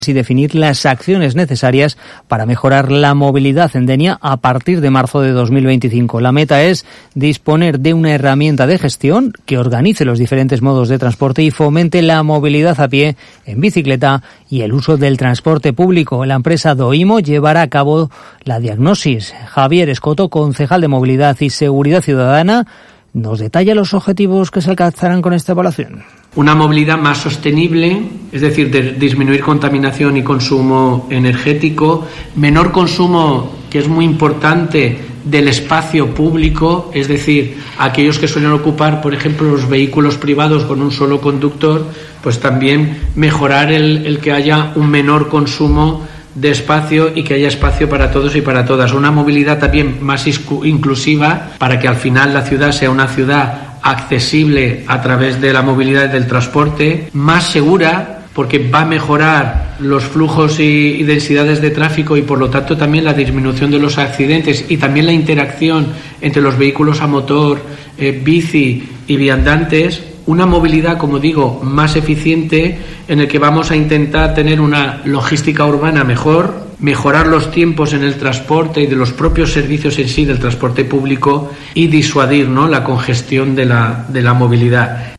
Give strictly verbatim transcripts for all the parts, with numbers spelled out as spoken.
y definir las acciones necesarias para mejorar la movilidad en Denia a partir de marzo de dos mil veinticinco. La meta es disponer de una herramienta de gestión que organice los diferentes modos de transporte y fomente la movilidad a pie, en bicicleta y el uso del transporte público. La empresa Doimo llevará a cabo la diagnosis. Javier Escoto, concejal de Movilidad y Seguridad Ciudadana, nos detalla los objetivos que se alcanzarán con esta evaluación. Una movilidad más sostenible, es decir, de disminuir contaminación y consumo energético, menor consumo, que es muy importante, del espacio público, es decir, aquellos que suelen ocupar, por ejemplo, los vehículos privados con un solo conductor, pues también mejorar el, el que haya un menor consumo de espacio y que haya espacio para todos y para todas. Una movilidad también más inclusiva para que al final la ciudad sea una ciudad accesible a través de la movilidad y del transporte, más segura porque va a mejorar los flujos y, y densidades de tráfico y por lo tanto también la disminución de los accidentes y también la interacción entre los vehículos a motor, eh, bici y viandantes. Una movilidad, como digo, más eficiente en el que vamos a intentar tener una logística urbana mejor, mejorar los tiempos en el transporte y de los propios servicios en sí del transporte público y disuadir, ¿no?, la congestión de la, de la movilidad.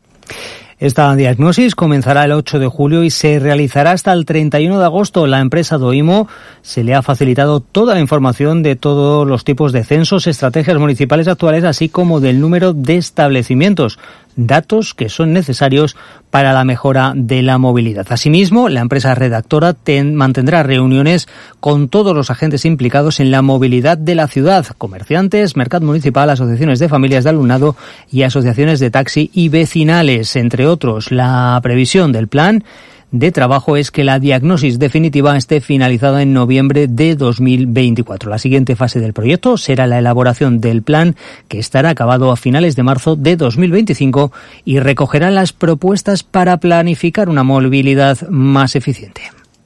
Esta diagnosis comenzará el ocho de julio y se realizará hasta el treinta y uno de agosto. La empresa Doimo se le ha facilitado toda la información de todos los tipos de censos, estrategias municipales actuales, así como del número de establecimientos, datos que son necesarios para la mejora de la movilidad. Asimismo, la empresa redactora ten, mantendrá reuniones con todos los agentes implicados en la movilidad de la ciudad, comerciantes, mercado municipal, asociaciones de familias de alumnado y asociaciones de taxi y vecinales, entre otros. La previsión del plan de trabajo es que la diagnosis definitiva esté finalizada en noviembre de dos mil veinticuatro. La siguiente fase del proyecto será la elaboración del plan, que estará acabado a finales de marzo de dos mil veinticinco y recogerá las propuestas para planificar una movilidad más eficiente.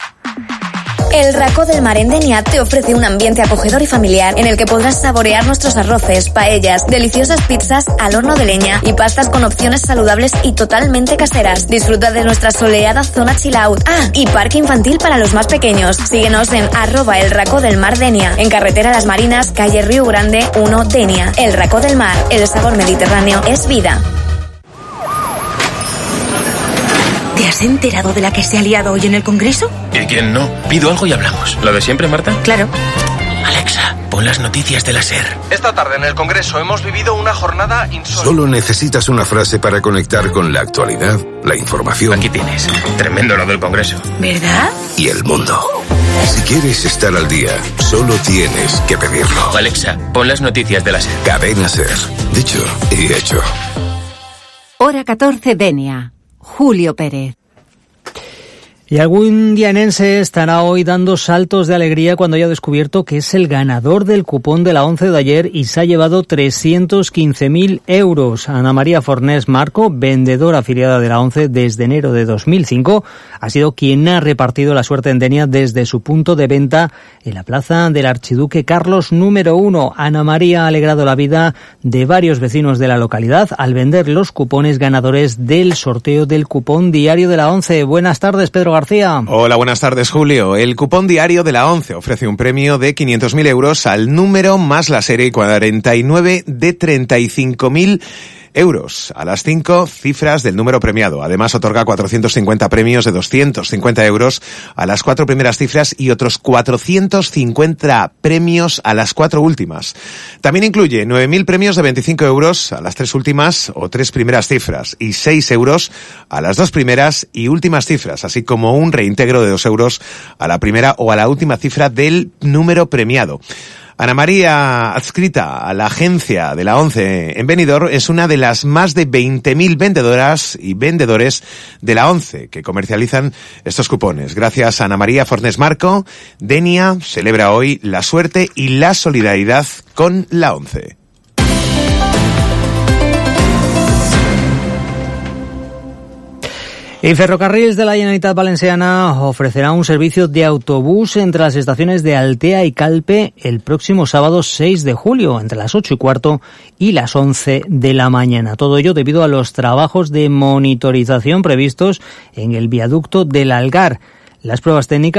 El Racó del Mar en Denia te ofrece un ambiente acogedor y familiar en el que podrás saborear nuestros arroces, paellas, deliciosas pizzas al horno de leña y pastas con opciones saludables y totalmente caseras. Disfruta de nuestra soleada zona chill out. Ah, y parque infantil para los más pequeños. Síguenos en arroba el Racó del Mar Denia, en carretera Las Marinas, calle Río Grande uno, Denia. El Racó del Mar, el sabor mediterráneo es vida. ¿Te has enterado de la que se ha liado hoy en el Congreso? ¿Y quién no? Pido algo y hablamos. ¿Lo de siempre, Marta? Claro. Alexa, pon las noticias de la SER. Esta tarde en el Congreso hemos vivido una jornada insólita. Solo necesitas una frase para conectar con la actualidad, la información. Aquí tienes. Tremendo lo del Congreso. ¿Verdad? Y el mundo. Si quieres estar al día, solo tienes que pedirlo. Alexa, pon las noticias de la SER. Cadena SER. Dicho y hecho. Hora catorce, Denia. Julio Pérez. Y algún dianense estará hoy dando saltos de alegría cuando haya descubierto que es el ganador del cupón de la ONCE de ayer y se ha llevado trescientos quince mil euros. Ana María Fornés Marco, vendedora afiliada de la ONCE desde enero de dos mil cinco, ha sido quien ha repartido la suerte en Denia desde su punto de venta en la plaza del Archiduque Carlos número uno. Ana María ha alegrado la vida de varios vecinos de la localidad al vender los cupones ganadores del sorteo del cupón diario de la ONCE. Buenas tardes, Pedro García. Hola, buenas tardes, Julio. El cupón diario de la ONCE ofrece un premio de quinientos mil euros al número más la serie cuarenta y nueve de treinta y cinco mil euros a las cinco cifras del número premiado. Además, otorga cuatrocientos cincuenta premios de doscientos cincuenta euros a las cuatro primeras cifras y otros cuatrocientos cincuenta premios a las cuatro últimas. También incluye nueve mil premios de veinticinco euros a las tres últimas o tres primeras cifras y seis euros a las dos primeras y últimas cifras, así como un reintegro de dos euros a la primera o a la última cifra del número premiado. Ana María, adscrita a la agencia de la ONCE en Benidorm, es una de las más de veinte mil vendedoras y vendedores de la ONCE que comercializan estos cupones. Gracias a Ana María Fornés Marco, Denia celebra hoy la suerte y la solidaridad con la ONCE. Y Ferrocarrils de la Generalitat Valenciana ofrecerá un servicio de autobús entre las estaciones de Altea y Calpe el próximo sábado seis de julio, entre las ocho y cuarto y las once de la mañana. Todo ello debido a los trabajos de monitorización previstos en el viaducto del Algar. Las pruebas técnicas